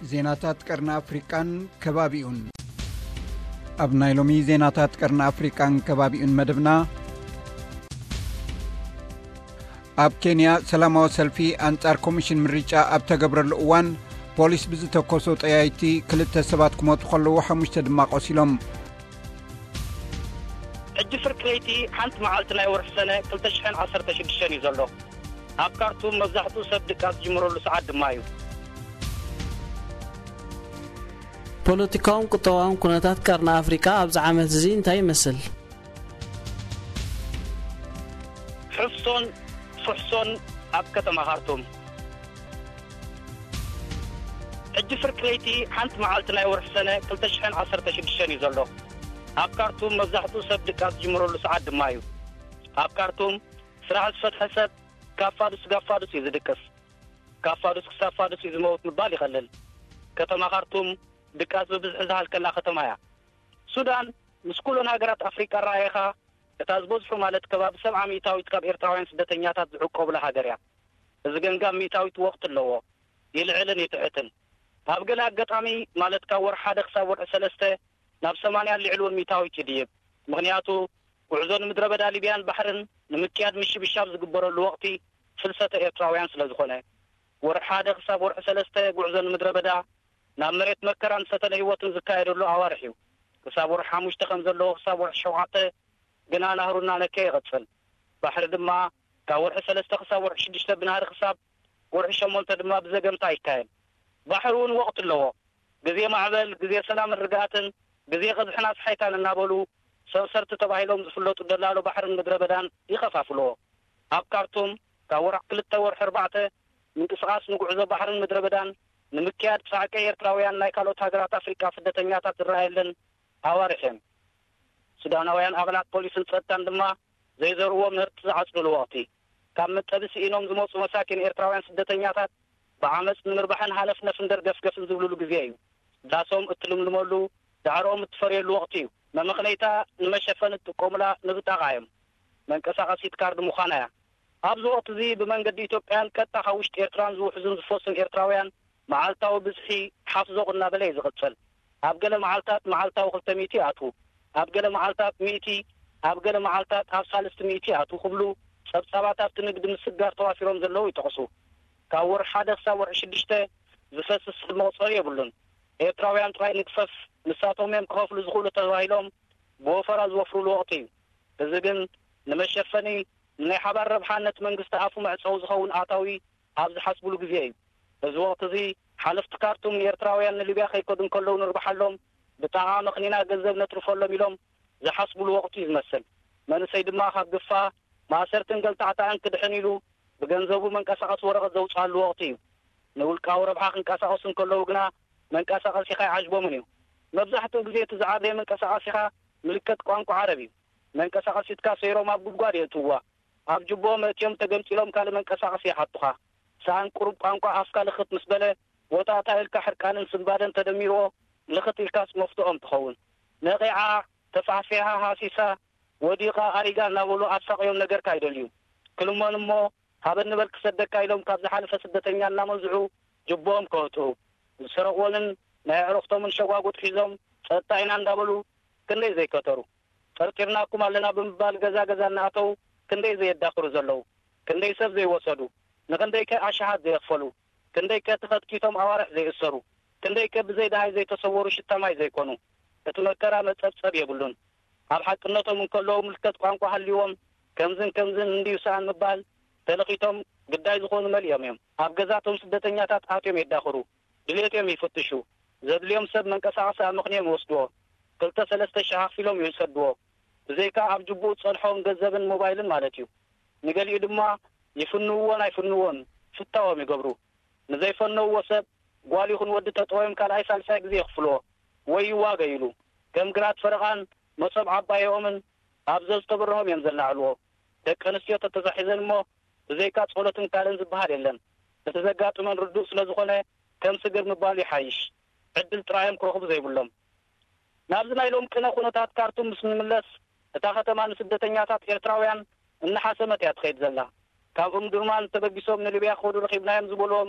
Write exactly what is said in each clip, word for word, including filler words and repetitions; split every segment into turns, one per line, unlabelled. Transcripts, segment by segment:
ዜናታት ቀርና አፍሪካን ከባቢኡን ኣብ ናይሎሚ ዜናታት ቀርና አፍሪካን ከባቢኡን መደብና ኣብ ኬንያ ሰላማዊ ሰልፊ አንጻር ኮሚሽን ምርጫ ኣብ ተገብረሉ እዋን ፖሊስ ብዝተኮሶ ጠያይቲ ክልተ ሰባት ክሞቱ ከለዉ ሓሙሽተ ድማ ቆሲሎም
እጅ ፍርክሬቲ ሓንቲ መዓልቲ ናይ ወርሒ ሰነ ክልተ ሽሕን ዓሰርተ ሽዱሽተ እዩ ዘሎ ኣብ ካርቱም መብዛሕትኡ ሰብ ድቃስ ዝጅምረሉ ሰዓት ድማ እዩ
ፖለቲካውን ቁጠባውን ኩነታት ቀርና አፍሪካ ኣብዚ ዓመት እዚ እንታይ ይመስል
ሕፍሶን ፍሕሶን ኣብ ከተማ ካርቱም እጅ ፍርክሬቲ ሓንቲ መዓልቲ ናይ ወርሒ ሰነ ክልተ ሽሕን ዓሰርተ ሽዱሽተ እዩ ዘሎ ኣብ ካርቱም መብዛሕትኡ ሰብ ድቃስ ዝጅምረሉ ሰዓት ድማ እዩ ኣብ ካርቱም ስራሕ ዝፈትሐ ሰብ ካፋዱስ ጋፋዱስ እዩ ዝድቅስ ካፋዱስ ክሳፋዱስ እዩ ዝመውት ምባል ይኸልል ከተማ ካርቱም ድቃስ ብብዝሒ ዝሃልከላ ከተማ እያ ሱዳን ምስ ኩሎን ሃገራት አፍሪካ ራእይኻ እታ ዝበዝሑ ማለት ከባቢ ሰብዓ ሚእታዊት ካብ ኤርትራውያን ስደተኛታት ዝዕቆቡላ ሃገር እያ እዚ ገንጋብ ሚእታዊት ወቅት ኣለዎ ይልዕልን ይትዕትን ኣብ ገለ ኣጋጣሚ ማለት ካብ ወርሒ ሓደ ክሳብ ወርሒ ሰለስተ ናብ ሰማንያ ልዕልውን ሚእታዊት ይድይብ ምክንያቱ ጉዕዞ ንምድረ በዳ ሊብያን ባሕርን ንምክያድ ምሽብሻብ ዝግበረሉ ወቅቲ ፍልሰተ ኤርትራውያን ስለ ዝኾነ ወርሒ ሓደ ክሳብ ወርሒ ሰለስተ ጉዕዞ ንምድረ በዳ ናብ መሬት መከራን ሰተለ ህይወትን ዝካየደሉ ኣዋርሕ እዩ ክሳብ ወርሒ ሓሙሽተ ከም ዘለዎ ክሳብ ወርሒ ሸውዓተ ግና ናህሩና ነከ ይቕፅል ባሕሪ ድማ ካብ ወርሒ ሰለስተ ክሳብ ወርሒ ሽዱሽተ ብናህሪ ክሳብ ወርሒ ሸሞንተ ድማ ብዘገምታ ይካየድ ባሕሪ እውን ወቅት ኣለዎ ግዜ ማዕበል ግዜ ሰላምን ርግኣትን ግዜ ቀዝሕና ፀሓይታን እናበሉ ሰብሰርቲ ተባሂሎም ዝፍለጡ ደላሎ ባሕርን ምድረ በዳን ይኸፋፍልዎ ኣብ ካርቱም ካብ ወርሒ ክልተ ወርሒ ኣርባዕተ ምንቅስቃስ ንጉዕዞ ባሕርን ምድረ በዳን ንምክያድ ሳዕቀ ኤርትራውያን ናይ ካልኦት ሃገራት አፍሪካ ስደተኛታት ዝረኣየለን ኣዋርሕ እዮም ሱዳናውያን ኣባላት ፖሊስን ፀጥታን ድማ ዘይዘርዎ ምህርቲ ዝዓፅሉ ወቅቲ ካብ መጠብሲ ኢኖም ዝመፁ መሳኪን ኤርትራውያን ስደተኛታት ብዓመፅ ንምርባሕን ሃለፍነፍን ደርገፍገፍን ዝብልሉ ግዜ እዩ ዳሶም እትልምልመሉ ዳዕሮኦም እትፈርየሉ ወቅቲ እዩ መመክነይታ ንመሸፈን እትቆሙላ ንብጣቃ እዮም መንቀሳቀሲት ካርድ ምዃና እያ ኣብዚ ወቅቲ እዚ ብመንገዲ ኢትዮጵያን ቀጥታ ካብ ውሽጢ ኤርትራን ዝውሕዙን ዝፈሱን ኤርትራውያን መዓልታዊ ብዝሒ ሓፍዞ እናበለ እዩ ዝቕፅል ኣብ ገለ መዓልታት መዓልታዊ ክልተ ሚእቲ ኣትዉ ኣብ ገለ መዓልታት ሚእቲ ኣብ ገለ መዓልታት ኣብ ሳልስቲ ሚእቲ ኣትዉ ክብሉ ፀብፃባት ኣብቲ ንግዲ ምስጋር ተዋፊሮም ዘለዉ ይጠቕሱ ካብ ወርሒ ሓደ ክሳብ ወርሒ ሽዱሽተ ዝፈስስ መቁፀሪ የብሉን ኤርትራውያን ጥራይ ንግፈፍ ንሳቶም እዮም ክኸፍሉ ዝኽእሉ ተባሂሎም ብወፈራ ዝወፍሩሉ ወቅቲ እዩ እዚ ግን ንመሸፈኒ ናይ ሓባር ረብሓነት መንግስቲ ኣፉ መዕፀው ዝኸውን ኣታዊ ኣብ ዝሓስብሉ ግዜ እዩ እዚ ወቅቲ እዚ ሓለፍቲ ካርቱም ንኤርትራውያን ንሊብያ ከይከዱን ከለዉ ንርባሓሎም ብጣዕሚ መኽኒና ገንዘብ ነጥርፈሎም ኢሎም ዝሓስብሉ ወቅቲ እዩ ዝመስል መንእሰይ ድማ ካብ ግፋ ማእሰርትን ገልጣዕታዕን ክድሕን ኢሉ ብገንዘቡ መንቀሳቐሲ ወረቐት ዘውፅኣሉ ወቅቲ እዩ ንውልቃዊ ረብሓ ክንቀሳቐሱን ከለዉ ግና መንቀሳቐሲኻ ይዓጅቦምን እዩ መብዛሕትኡ ግዜ እቲ ዝዓበየ መንቀሳቐሲኻ ምልክት ቋንቋ ዓረብ እዩ መንቀሳቐሲትካ ሰይሮም ኣብ ጉድጓድ የእትውዋ ኣብ ጅቦ መእትዮም ተገምፂሎም ካልእ መንቀሳቐሲ ይሓቱኻ ሳን ቁሩብ ቋንቋ ኣፍካ ልኽት ምስ በለ ወጣታ ኢልካ ሕርቃንን ስንባደን ተደሚርዎ ልኽት ኢልካስ መፍትኦም ትኸውን ነቂዓ ተፋሕፊሓ ሃሲሳ ወዲቓ ኣሪጋ እናበሉ ኣሳቂዮም ነገርካ ይደልዩ ክልሞን እሞ ሃበን ንበል ክሰደካ ኢሎም ካብ ዝሓለፈ ስደተኛ እናመዝዑ ጅቦኦም ከወጥኡ ዝሰረቕዎልን ናይ ኣዕሩኽቶምን ሸጓጉጥ ሒዞም ፀጥታ ኢና እንዳበሉ ክንደይ ዘይከተሩ ጠርጢርናኩም ኣለና ብምባል ገዛ ገዛ እናኣተው ክንደይ ዘየዳኽሩ ዘለዉ ክንደይ ሰብ ዘይወሰዱ ንክንደይ ከ ኣሸሓት ዘይኽፈሉ ክንደይ ከ ተኸትኪቶም ኣዋርሕ ዘይእሰሩ ክንደይ ከ ብዘይዳሃይ ዘይተሰወሩ ሽታማይ ዘይኮኑ እቲ መከራ መፀብፀብ የብሉን ኣብ ሓቅነቶም እንከለዉ ምልክት ቋንቋ ሃልይዎም ከምዝን ከምዝን እንዲዩ ሰኣን ምባል ተለኺቶም ግዳይ ዝኾኑ መልዮም እዮም ኣብ ገዛቶም ስደተኛታት ኣትዮም የዳኽሩ ድሌትዮም ይፍትሹ ዘድልዮም ሰብ መንቀሳቐሲ ኣብ ምኽንዮም ይወስድዎ ክልተ ሰለስተ ሸሃፊሎም ይሰድዎ ብዘይካ ኣብ ጅቡኡ ፀልሖም ገንዘብን ሞባይልን ማለት እዩ ንገሊኡ ድማ ይፍንውዎን ኣይፍንዎን ፍታዎም ይገብሩ ንዘይፈነውዎ ሰብ ጓል ይኹን ወዲ ተጠወዮም ካልኣይ ሳልሳይ ግዜ ይኽፍልዎ ወይ ይዋገይሉ ከም ግራት ፈረቓን መሶብ ዓባይኦምን ኣብ ዘዝተብርሆም እዮም ዘላዕልዎ ደቂ ኣንስትዮ ተተዛሒዘን እሞ ብዘይካ ጸሎትን ካልእን ዝበሃል የለን እቲ ዘጋጥመን ርዱእ ስለ ዝኾነ ከም ስግር ምባሉ ይሓይሽ ዕድል ጥራዮም ክረኽቡ ዘይብሎም ናብዚ ናይ ሎም ቅነ ኩነታት ካርቱም ምስ ንምለስ እታ ከተማ ንስደተኛታት ኤርትራውያን እናሓሰመት እያ ትኸይድ ዘላ ካብኦም ድርማን ተበጊሶም ንሊብያ ክኸዱ ረኺብናዮም ዝበልዎም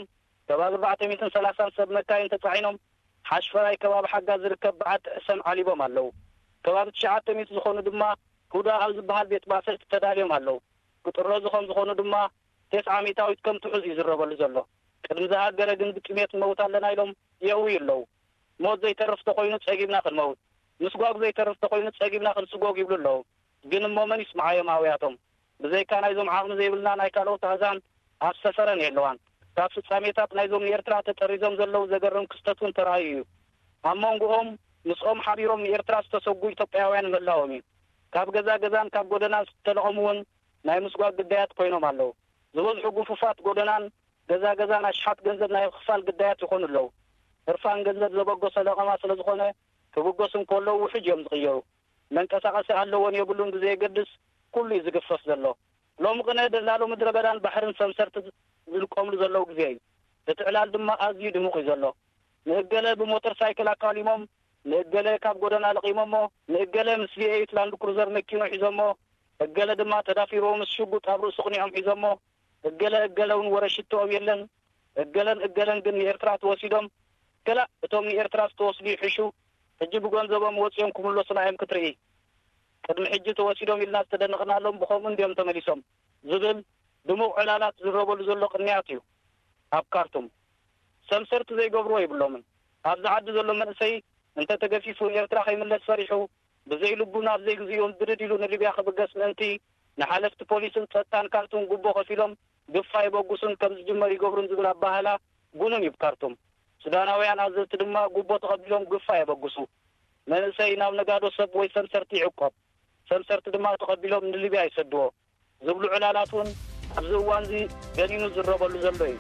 ከባቢ ኣርባዕተ ሚእቲ ሰላሳ ሰብ መካይን ተጻዒኖም ሓሽፈራይ ከባቢ ሓጋ ዝርከብ በዓት ዕሰም ዓሊቦም ኣለዉ ከባቢ ትሽዓተ ሚእቲ ዝኾኑ ድማ ሁዳ ኣብ ዝበሃል ቤት ባሰት ተዳልዮም ኣለዉ ቁጥሮ ዝኾም ዝኾኑ ድማ ተስዓ ሚእታዊት ከም ትሑዝ ይዝረበሉ ዘሎ ቅድሚ ዝሃገረ ግን ብጥሜት መውት ኣለና ኢሎም የውዩ ኣለዉ ሞት ዘይተርፍ ተኾይኑ ፀጊምና ክንመውት ምስጓግ ዘይተርፍ ተኾይኑ ፀጊምና ክንስጎግ ይብሉ ኣለዉ ግን እሞ መን ይስምዓዮም ኣውያቶም ብዘይካ ናይዞም ዓቕሚ ዘይብልና ናይ ካልኦት ኣህዛን ኣሰሰረን የለዋን ካብ ፍጻሜታት ናይዞም ንኤርትራ ተጠሪዞም ዘለዉ ዘገርም ክስተት እውን ተራእዩ እዩ ኣብ መንጎኦም ምስኦም ሓቢሮም ንኤርትራ ዝተሰጉ ኢትዮጵያውያን ምህላዎም እዩ ካብ ገዛ ገዛን ካብ ጎደናን ዝተለቐሙ እውን ናይ ምስጓግ ግዳያት ኮይኖም ኣለዉ ዝበዝሑ ጉፉፋት ጎደናን ገዛ ገዛን ኣሽሓት ገንዘብ ናይ ክፋል ግዳያት ይኾኑ ኣለዉ ዕርፋን ገንዘብ ዘበጎሰ ለቐማ ስለ ዝኾነ ክብጎስን ከለዉ ውሕጅ እዮም ዝቕየሩ መንቀሳቐሲ ኣለዎን የብሉን ብዘየገድስ ኩሉ እዩ ዝግፈፍ ዘሎ ሎሚ ቅነ ደላሎ ምድረ በዳን ባሕርን ሰምሰርቲ ዝልቀምሉ ዘለዉ ግዜ እዩ እቲ ዕላል ድማ ኣዝዩ ድሙቕ እዩ ዘሎ ንእገለ ብሞተር ሳይክል ኣካሊሞም ንእገለ ካብ ጎደና ለቒሞሞ ንእገለ ምስ ቪኤይት ላንድ ክሩዘር መኪኖ ሒዞሞ እገለ ድማ ተዳፊሮ ምስ ሽጉጥ ኣብ ርእሱ ቅኒዖም ሒዞሞ እገለ እገለውን ወረሽቶኦም የለን እገለን እገለን ግን ንኤርትራ ተወሲዶም ገላ እቶም ንኤርትራ ዝተወስዱ ይሕሹ ሕጂ ብገንዘቦም ወፂኦም ክምለሱና እዮም ክትርኢ ቅድሚ ሕጂ ተወሲዶም ኢልና ዝተደንቕናሎም ብኸምኡ እንዲኦም ተመሊሶም ዝብል ድሙቕ ዕላላት ዝረበሉ ዘሎ ቅንያት እዩ ኣብ ካርቱም ሰምሰርቲ ዘይገብርዎ ይብሎምን ኣብዚ ዓዲ ዘሎ መንእሰይ እንተተገፊፉ ንኤርትራ ከይምለስ ፈሪሑ ብዘይልቡን ኣብ ዘይግዚኦም ድርድ ኢሉ ንሊብያ ክብገስ ምእንቲ ንሓለፍቲ ፖሊስን ፀጥታን ካርቱም ጉቦ ከፊሎም ግፋ ይበጉሱን ከም ዝጅመር ይገብሩን ዝብል ኣባህላ ጉኑን እዩ ካርቱም ሱዳናውያን ኣዘዝቲ ድማ ጉቦ ተቐቢሎም ግፋ የበጉሱ መንእሰይ ናብ ነጋዶ ሰብ ወይ ሰምሰርቲ ይዕቆብ ሰምሰርቲ ድማ ተቐቢሎም ንሊብያ ይሰድዎ ዝብሉ ዕላላት እውን ኣብዚ እዋን እዚ ገኒኑ ዝረበሉ ዘሎ እዩ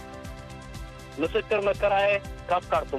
ምስክር መከራየ ካብ ካርቱም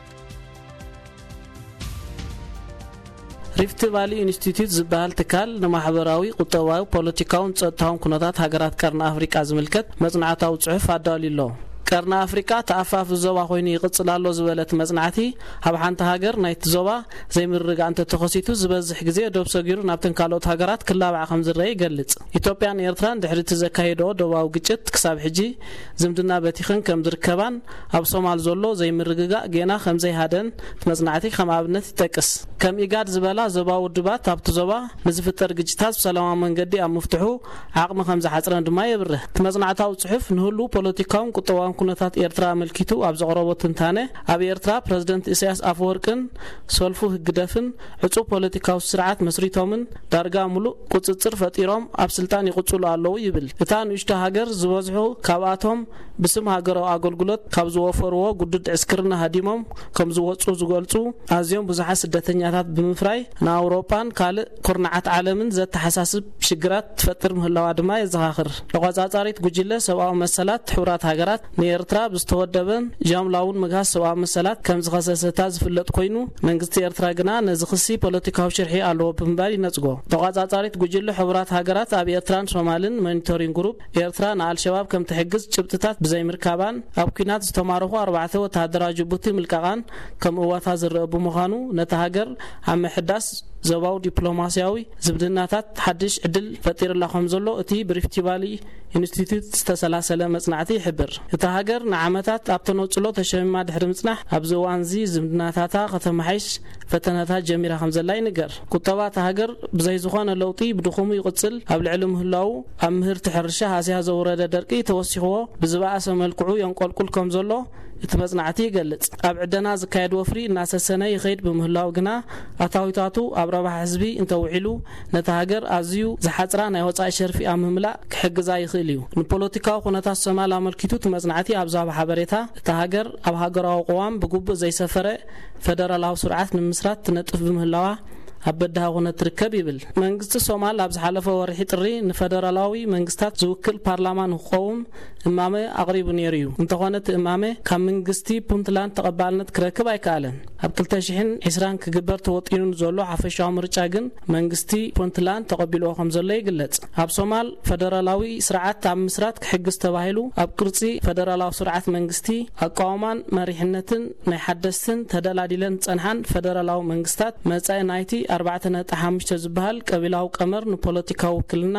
ሪፍት ቫሊ ኢንስቲትዩት ዝበሃል ትካል ንማሕበራዊ ቁጠባዊ ፖለቲካውን ፀጥታውን ኩነታት ሃገራት ቀርኒ ኣፍሪቃ ዝምልከት መጽናዕታዊ ጽሑፍ ኣዳልዩ ቀርኒ ኣፍሪቃ ተኣፋፍ ዞባ ኮይኑ ይቕጽል ኣሎ ዝበለት መጽናዕቲ ኣብ ሓንቲ ሃገር ናይቲ ዞባ ዘይምርግጋእ እንተተኸሲቱ ዝበዝሕ ግዜ ደው ሰጊሩ ናብተን ካልኦት ሃገራት ክላብዓ ከም ዝረአ ይገልጽ ኢትዮጵያን ኤርትራን ድሕሪ እቲ ዘካየዶ ደባዊ ግጭት ክሳብ ሕጂ ዝምድና በቲኸን ከም ዝርከባን ኣብ ሶማል ዘሎ ዘይምርግጋእ ጌና ከም ዘይሃደን መጽናዕቲ ከም ኣብነት ይጠቅስ ከም ኢጋድ ዝበላ ዞባዊ ውድባት ኣብቲ ዞባ ንዝፍጠር ግጭታት ብሰላማዊ መንገዲ ኣብ ምፍትሑ ዓቕሚ ከም ዝሓፅረን ድማ የብርህ እቲ መጽናዕታዊ ጽሑፍ ንህሉ ፖለቲካውን ቁጠባውን ኩነታት ኤርትራ መልኪቱ ኣብ ዘቕረቦ ትንታነ ኣብ ኤርትራ ፕረዚደንት ኢሳያስ ኣፈወርቅን ሰልፉ ህግደፍን ዕፁብ ፖለቲካዊ ስርዓት መስሪቶምን ዳርጋ ሙሉእ ቁፅፅር ፈጢሮም ኣብ ስልጣን ይቕፅሉ ኣለዉ ይብል እታ ንእሽቶ ሃገር ዝበዝሑ ካብኣቶም ብስም ሃገራዊ ኣገልግሎት ካብ ዝወፈርዎ ጉድድ ዕስክርና ሃዲሞም ከም ዝወፁ ዝገልጹ ኣዝዮም ብዙሓት ስደተኛታት ብምፍራይ ንኣውሮፓን ካልእ ኩርናዓት ዓለምን ዘተሓሳስብ ሽግራት ትፈጥር ምህላዋ ድማ የዘኻኽር ተቆጻጻሪት ጉጅለ ሰብኣዊ መሰላት ሕቡራት ሃገራት ንኤርትራ ብዝተወደበን ጃምላውን ምግሃስ ሰብኣዊ መሰላት ከም ዝኸሰሰታ ዝፍለጥ ኮይኑ መንግስቲ ኤርትራ ግና ነዚ ክሲ ፖለቲካዊ ሽርሒ ኣለዎ ብምባል ይነጽጎ ተቆጻጻሪት ጉጅለ ሕቡራት ሃገራት ኣብ ኤርትራን ሶማልን ሞኒቶሪንግ ግሩፕ ኤርትራ ንኣልሸባብ ከም ትሕግዝ ጭብጥታት ብዘይምርካባን ኣብ ኩናት ዝተማረኹ ኣርባዕተ ወተሃደራዊ ጅቡቲ ምልቀቓን ከም እዋታ ዝረአ ብምዃኑ ነቲ ሃገር ኣብ ምሕዳስ ዞባዊ ዲፕሎማስያዊ ዝምድናታት ሓድሽ ዕድል ፈጢሩላ ከም ዘሎ እቲ ብሪፍት ቫሊ ኢንስቲትዩት ዝተሰላሰለ መጽናዕቲ ይሕብር እታ ሃገር ንዓመታት ኣብ ተነጽሎ ተሸሚማ ድሕሪ ምጽናሕ ኣብዚ እዋን እዚ ዝምድናታታ ከተመሓይሽ ፈተነታት ጀሚራ ከም ዘላ ይንገር ቁጠባ እታ ሃገር ብዘይ ዝኾነ ለውጢ ብድኹሙ ይቕጽል ኣብ ልዕሊ ምህላው ኣብ ምህርቲ ሕርሻ ሃስያ ዘውረደ ደርቂ ተወሲኽዎ ብዝበኣሰ መልክዑ የንቆልቁል ከም ዘሎ እቲ መጽናዕቲ ይገልጽ ኣብ ዕደና ዝካየድ ወፍሪ እናሰሰነ ይኸይድ ብምህላው ግና ኣታዊታቱ ኣብ ረባሕ ህዝቢ እንተውዒሉ ነታ ሃገር ኣዝዩ ዝሓፅራ ናይ ወፃኢ ሸርፊ ኣብ ምህምላእ ክሕግዛ ይኽእል እዩ ንፖለቲካዊ ኩነታት ሶማል ኣመልኪቱ እቲ መጽናዕቲ ኣብ ዛባ ሓበሬታ እታ ሃገር ኣብ ሃገራዊ ቅዋም ብግቡእ ዘይሰፈረ ፌደራላዊ ስርዓት ንምስራት ትነጥፍ ብምህላዋ ኣብ በዳህ ኩነት ትርከብ ይብል መንግስቲ ሶማል ኣብ ዝሓለፈ ወርሒ ጥሪ ንፌደራላዊ መንግስታት ዝውክል ፓርላማ ንኽቆም እማመ ኣቕሪቡ ነይሩ እዩ እንተኾነ እቲ እማመ ካብ መንግስቲ ፑንትላንድ ተቐባልነት ክረክብ ኣይከኣለን ኣብ ክልተ ሽሕን ዒስራን ክግበር ተወጢኑ ዘሎ ሓፈሻዊ ምርጫ ግን መንግስቲ ፑንትላንድ ተቐቢልዎ ከም ዘሎ ይግለጽ ኣብ ሶማል ፌደራላዊ ስርዓት ኣብ ምስራት ክሕግዝ ተባሂሉ ኣብ ቅርጺ ፌደራላዊ ስርዓት መንግስቲ ኣቃውማን መሪሕነትን ናይ ሓደስትን ተደላዲለን ጸንሓን ፌደራላዊ መንግስታት መጻኢ ናይቲ ኣርባዕተ ነጥቢ ሓሙሽተ ዝበሃል ቀቢላዊ ቀመር ንፖለቲካዊ ውክልናን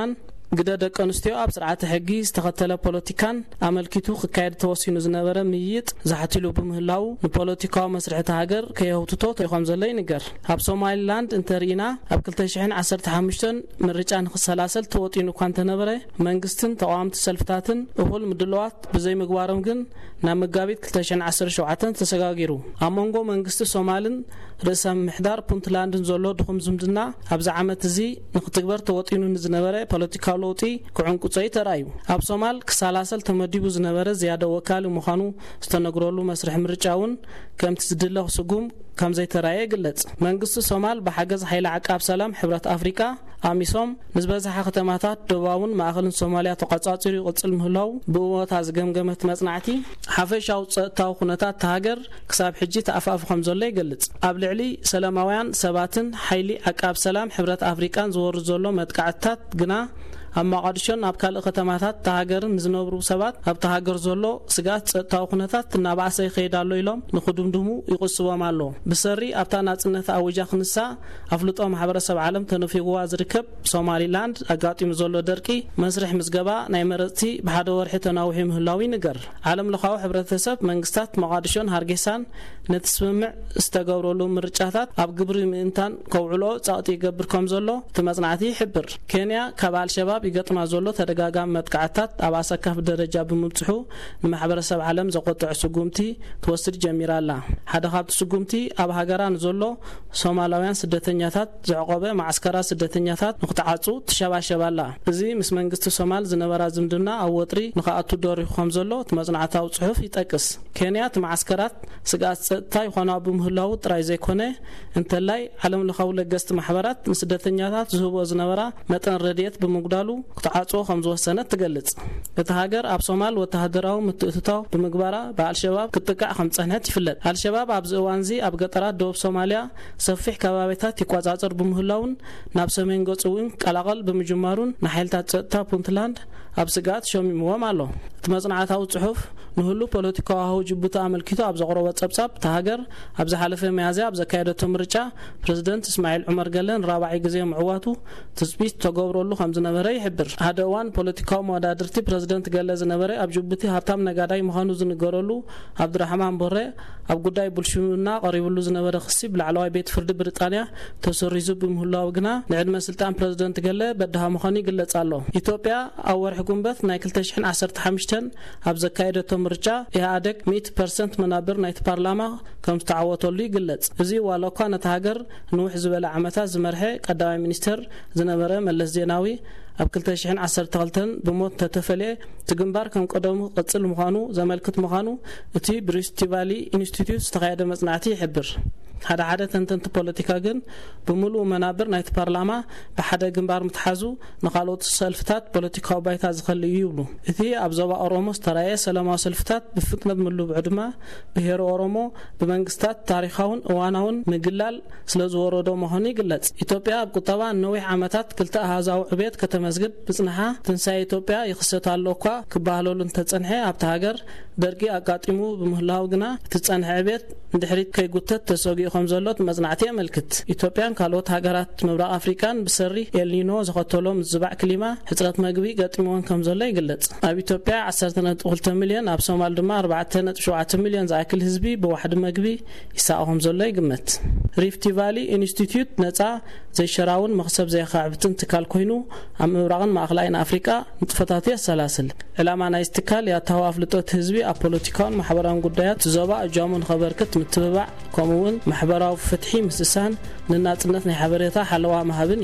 قد دق انستيو اب سرعه حقي استخدل بوليتيكان عملكيتو خكايد توسينو زنبره مييت زحتلو بمهلاو بوليتيكاو مسرعه هاجر كيهوتو تيخم زلي نجر اب سوماليلاند انترينا اب ألفين وخمسة مرجان خسلاسل توطينو كان تنبره منغستن تقامت سلفتاتن اول مدلوات بزي مغوارم ግን نا مغابيت ألفين وسبعة تسغاغيرو امونغو منغست سومالن رسم محدار بونتلاندن زولو دخم زمدنا ابز عامت زي نختبر توطينو نزنبره بوليتيكاو لوطي كعنقصي ترايو اب سومال كسلاسل تمديبو زنبره زياده وكال مخانو استنغرولو مسرح مرጫውን كم تزدلو سقوم كم زي ترايه قلت منغست سومال بحجز حيل عقاب سلام حبرت افريقيا اميسوم نسبزح ختماتات دباون ماخلن سوماليا تقصاصري قصل مهلاو بوتا زغمغمت مصنعتي حفشاو صتاو خناتات تهاجر كساب حجي تافاف خمزله يقلت ابلعلي سلاماويان سباتن حيلي عقاب سلام حبرت افريقيا زور زولو متقعتات غنا اما قادشون اب كال ختماتات تهاجرن زنبرو سبات اب تهاجر زولو سغات صتاو خناتات ناباسي خيدالو يلوم نخدمدمو يقصبامالو بسري ابتا ناصنت اوجا خنسا افلطو محبرسب عالم تنفيغوا زركب سوماليلاند اغاطيم زولو درقي مسرح مزغبا ناي مرتي بحد ورحي تناوحي مهلاوي نجر عالم لخاو حبرتسب منغستات مقادشون هارغيسان نتسمع استغورولو مرچاتات اب غبري منتان كوعلو صاطي يغبركم زولو تمصنعتي حبر كينيا كبال شباب يقطما زولو تدغاغام متقعتات اباسكف درجه بمبصحو المحبرسب عالم زقطع سقومتي توسد جميرالا حدا خابت سقومتي اب هاغران زولو سوماليان سدتنياتات زعقوبه معسكرات سدتنياتات نقطعصو تشباشبالا ازي مس منغست سومال زنبرا زمدنا اوطري نخاطو دوري خم زولو تمصنعتاو صحف يطقس كينيا معسكرات سقات تاي خنا بمهلاو طراي زيكونه انتلاي علم لخاو لغست محبرات مسدتنياتات زهبو زنبرا متن رديت بمقدالو قطعصو خمس وسنه تغلص التهاجر اب سومال وتهدراو متتتاو بمغبارا بالشباب كتقع خمصنات يفلت الشباب اب زوانزي اب قطرات دوب سوماليا صفيح كبابيتات يقواصاصر بمهلاون ناب سمين غصوين قلاقل بمجمارون نحيلتا صتا بونتلاند اب سغات شوميمو مالو تمصنعاتاو صحف نهلو بوليتيكاو هو جبوتا عملكيتو اب زقرو وصبصاب تهاجر اب زحلفه ميازيا اب زكايدتو مرچا بريزيدنت اسماعيل عمر قالن رابعي غزي معواتو تثبيت تغبرولو خمس نبري يحبر هادوان بوليتيكاو مودادرتي بريزيدنت قال زنبري اب جبوتي هاتام نغاداي مخانو زنغرولو عبد الرحمن بوري اب غداي بلشمنا قريبلو زنبري خسي بلعلواي بيت فرد بريطانيا تسريزو بمهلاو غنا لعدم سلطان بريزيدنت قال بدها مخاني يغلصالو ايثيوبيا اور حكومت ناي ألفين وخمسة اب زكايدتو مرچا ايادك مية بالمية منابر نايت بارلاما كم تعوتولي يغلص ازي والو كانت هاجر نوح زبل عمتا زمرحه قدامي مينستر زنبره ملس زيناوي اب ألفين وعشرة بموت تتفلي تجنبار كم قدمو قصل مخانو زملكت مخانو اتي بريستيفالي انستيتيوت تقاعد مصنعتي يحبر هذا عاده تنت بوليتيكا جن بملو منابر نايت بارلاما بحدا جنبار متحازو نقالوت سلفتات بوليتيكا بايتا زخلي يبلو اتي ابزوا اورومو ترايه سلامو سلفتات بفكنه ملو بعدما بهير اورومو بمنغستات تاريخاون اواناون مجلال سلازوردو مهني يغلص ايثيوبيا بقطبا نوي عامتات كلتا هازاو عبيت كتمزغب بصنحا تنساي ايثيوبيا يخصتالوكا كبالولن تصنحي ابت هاجر درقي اقاطيمو بمهلاو غنا تصنح عبيت اندحريت كيغوتت تسوغي خمزلوت مزنعتي ملكت ايثيوبيان كالوت هاجرات مبرق افريكان بسري النينو زخطلوم زبع كليما حصرات مغبي قطيمون كمزله يغلص اب ايثيوبيا عشرة نقطة اثنين مليون اب سومال دما أربعة نقطة سبعة مليون زاكل حزبي بواحد مغبي يساهم زله يغمت ريفت فالي انستيتيوت نصا زي شراون مخسب زي خعبتن تكال كوينو ام مبرقن ماخلاين افريكا متفتاتي السلاسل علما نايستكال يا توافلطوت حزبي ابوليتيكان محبران غدايات زوبا جامون خبركت متبع كومون محبراو فتحي مسسان لناصنت ني حبريتا حلوا مهابني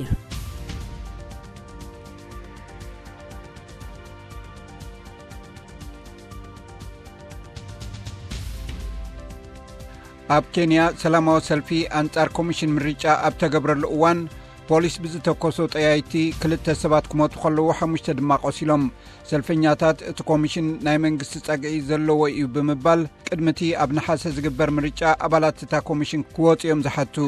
اب كينيا سلاماو سلفي انصار كوميشن مريچا اب تغبرل اوان بوليس بزتكوسو طيايتي كلته سبات كموت خلو خمسة دما قسيلوم سلفنياتات ات كوميشن ناي منغست صاغي زلو وي بمبال قدمتي اب نحاس زغبر مريچا ابالات تا كوميشن كووطيوم زحتو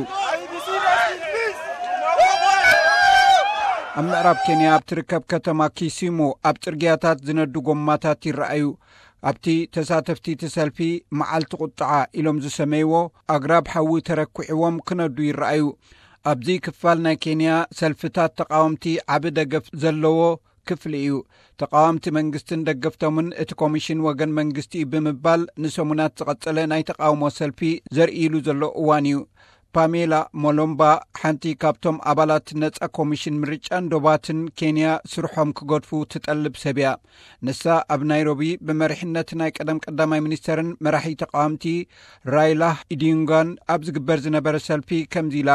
امراب كينيا بتركب كتما كيسيمو اب ترغياتات زندو غماتات يرايو ابتي تساتفتي تسلفي معالت قطعه الوم زسميو اغراب حوي تركعوم كندو يرايو ابزي كفالنا كينيا سلفتات تقاومتي عبد دغف زلو ክፍሊ እዩ ተቃዋምቲ መንግስትን ደገፍቶምን እቲ ኮሚሽን ወገን መንግስቲ ብምባል ንሰሙናት ዝቐጸለ ናይ ተቃውሞ ሰልፊ ዘርኢሉ ዘሎ እዋን እዩ ፓሜላ ሞሎምባ ሓንቲ ካብቶም ኣባላት ነጻ ኮሚሽን ምርጫን ዶባትን ኬንያ ስርሖም ክጎድፉ ትጠልብ ሰብያ ንሳ ኣብ ናይሮቢ ብመሪሕነት ናይ ቀደም ቀዳማይ ሚኒስተርን መራሒ ተቃዋምቲ ራይላ ኢዲንጋን ኣብ ዝግበር ዝነበረ ሰልፊ ከምዚ ኢላ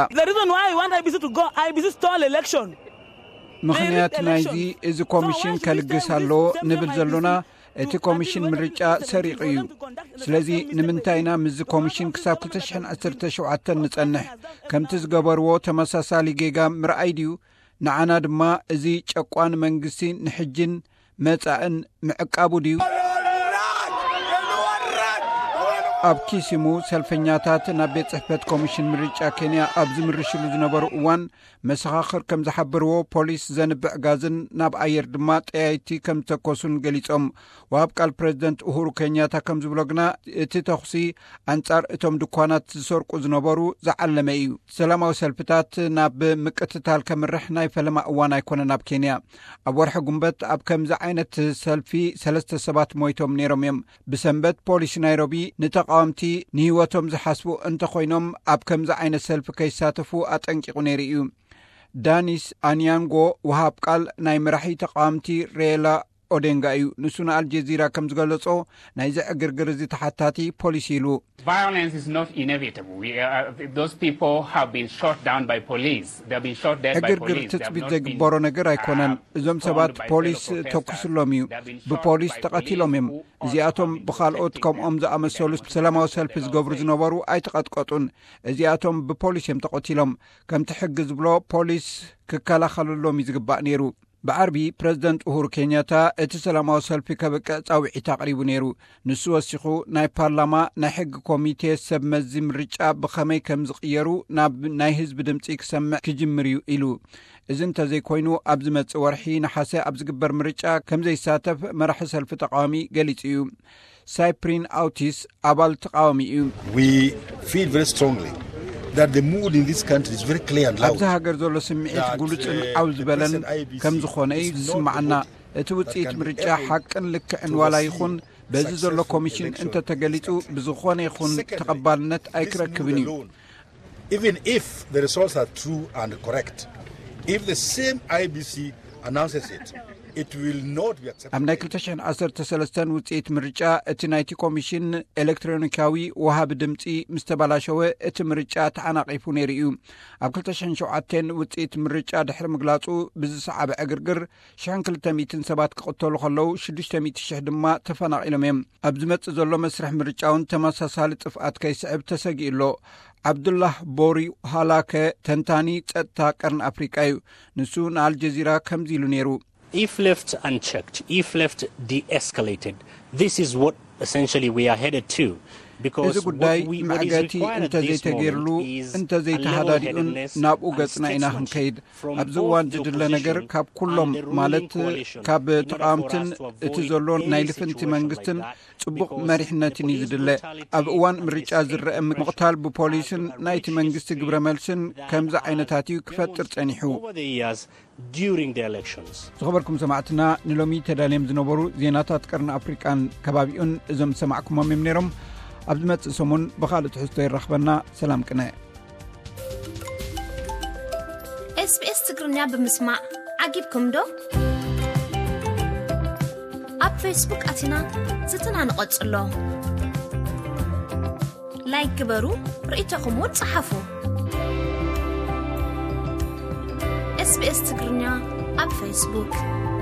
ምኽንያት ናይዚ እዚ ኮሚሽን ከልግስ ኣለዎ ንብል ዘሎና እቲ ኮሚሽን ምርጫ ሰሪቕ እዩ ስለዚ ንምንታይና ምዝ ኮሚሽን ክሳብ ክልተ ሽሕን ዓሰርተ ሸውዓተ ንጸንሕ ከምቲ ዝገበርዎ ተመሳሳሊ ጌጋ ምርኣይ ድዩ ንዓና ድማ እዚ ጨቋን መንግስቲ ንሕጅን መጻእን ምዕቃቡ ድዩ ኣብ ኪሲሙ ሰልፈኛታት ናብ ቤት ጽሕፈት ኮሚሽን ምርጫ ኬንያ ኣብ ዝምርሽሉ ዝነበሩ እዋን መሰኻኽር ከም ዝሓብርዎ ፖሊስ ዘንብዕ ጋዝን ናብ ኣየር ድማ ጠያይቲ ከም ዝተኮሱን ገሊጾም ወሃብ ቃል ፕሬዚደንት ኡሁሩ ኬንያታ ከም ዝብሎ ግና እቲ ተኹሲ ኣንጻር እቶም ድኳናት ዝሰርቁ ዝነበሩ ዝዓለመ እዩ ሰላማዊ ሰልፍታት ናብ ምቅትታል ከምርሕ ናይ ፈለማ እዋን ኣይኮነን ኣብ ኬንያ ኣብ ወርሒ ጉንበት ኣብ ከምዚ ዓይነት ሰልፊ ሰለስተ ሰባት ሞይቶም ነይሮም እዮም ብሰንበት ፖሊስ ናይሮቢ ንተቃዋምቲ ንህይወቶም ዝሓስቡ እንተኾይኖም ኣብ ከምዚ ዓይነት ሰልፊ ከይሳተፉ ኣጠንቂቑ ነይሩ እዩ ዳኒስ ኣንያንጎ ወሃብ ቃል ናይ መራሒ ተቃዋምቲ ሬላ ኦዴንጋ እዩ ንሱ ንኣልጀዚራ ከም ዝገለጾ ናይ ዝዕግርግር እዚ ተሓታቲ ፖሊስ ኢሉ ዕግርግር ትፅቢት ዘይግበሮ ነገር ኣይኮነን እዞም ሰባት ፖሊስ ተኩስሎም እዩ ብፖሊስ ተቐቲሎም እዮም እዚኣቶም ብኻልኦት ከምኦም ዝኣመሰሉ ሰላማዊ ሰልፊ ዝገብሩ ዝነበሩ ኣይተቐጥቀጡን እዚኣቶም ብፖሊስ እዮም ተቐቲሎም ከምቲ ሕጊ ዝብሎ ፖሊስ ክከላኸለሎም እዩ ዝግባእ ነይሩ ብዓርቢ ፕሬዚደንት ኡሁሩ ኬንያታ እቲ ሰላማዊ ሰልፊ ከበቅዕ ጻውዒት ኣቕሪቡ ነይሩ ንሱ ወሲኹ ናይ ፓርላማ ናይ ሕጊ ኮሚቴ ሰብ መዚ ምርጫ ብኸመይ ከም ዝቕየሩ ናብ ናይ ህዝቢ ድምፂ ክሰምዕ ክጅምር እዩ ኢሉ እዚ እንተዘይኮይኑ ኣብ ዝመጽእ ወርሒ ነሓሰ ኣብ ዝግበር ምርጫ ከም ዘይሳተፍ መራሒ ሰልፊ ተቃዋሚ ገሊጹ እዩ ሳይፕሪን ኣውቲስ ኣባል ተቃዋሚ እዩ
that the mood in this country is very clear and loud.
ኣብዚ ሃገር ዘሎ ስምዒት ጉልጽን ዓው ዝበለን ከም ዝኾነ እዩ ዝስማዓና እቲ ውጽኢት ምርጫ ሓቅን ልክዕን ዋላ ይኹን በዚ ዘሎ ኮሚሽን እንተተገሊጹ ብዝኾነ ይኹን ተቐባልነት ኣይክረክብን እዩ
even if the results are true and correct if the same I B C announces it it will not be accepted
ኣብ ናይ ክልተ ሽሕን ዓሰርተ ሰለስተ ውጽኢት ምርጫ እቲ ናይቲ ኮሚሽን ኤሌክትሮኒካዊ ወሃብ ድምፂ ምስ ተበላሸወ እቲ ምርጫ ተዓናቒፉ ነይሩ እዩ ኣብ ክልተ ሽሕን ሸውዓተ ውጽኢት ምርጫ ድሕሪ ምግላጹ ብዝሰዓበ ዕግርግር ሽሕን ክልተ ሚእትን ሰባት ክቕተሉ ከለዉ ሽዱሽተ ሚእቲ ሽሕ ድማ ተፈናቒሎም እዮም ኣብ ዝመጽእ ዘሎ መስርሕ ምርጫውን ተመሳሳሊ ጥፍኣት ከይስዕብ ተሰጊኡሎ ዓብዱላህ ቦሪ ሃላከ ተንታኒ ጸጥታ ቀርን ኣፍሪቃ እዩ ንሱ ንኣልጀዚራ ከምዚ ኢሉ ነይሩ
If left unchecked, if left de-escalated, this is what essentially we are headed to.
እዚ ጉዳይ ማዕገቲ እንተዘይተገይርሉ እንተዘይተሃዳዲኡን ናብኡ ገጽና ኢና ክንከይድ ኣብዚ እዋን ዝድለ ነገር ካብ ኩሎም ማለት ካብ ተቃዋምትን እቲ ዘሎ ናይ ልፍንቲ መንግስትን ጽቡቕ መሪሕነትን እዩ ዝድለ ኣብ እዋን ምርጫ ዝረአ ምቕታል ብፖሊስን ናይቲ መንግስቲ ግብረ መልስን ከምዚ ዓይነታት እዩ ክፈጥር ጸኒሑ ዝኸበርኩም ሰማዕትና ንሎሚ ተዳልዮም ዝነበሩ ዜናታት ቀርኒ ኣፍሪቃን ከባቢኡን እዞም ሰማዕኩሞም እዮም ነይሮም ኣብ ዝመጽእ ሰሙን ብኻልእ ትሕዝቶ ይረኽበና ሰላም ቅነ
ኤስ ቢ ኤስ ትግርኛ ብምስማዕ ዓጊብኩም ዶ ኣብ ፌስቡክ ኣቲና ዝተናንቐጽሎ ላይክ ግበሩ ርእይቶኹም እውን ጽሓፉ ኤስ ቢ ኤስ ትግርኛ ኣብ ፌስቡክ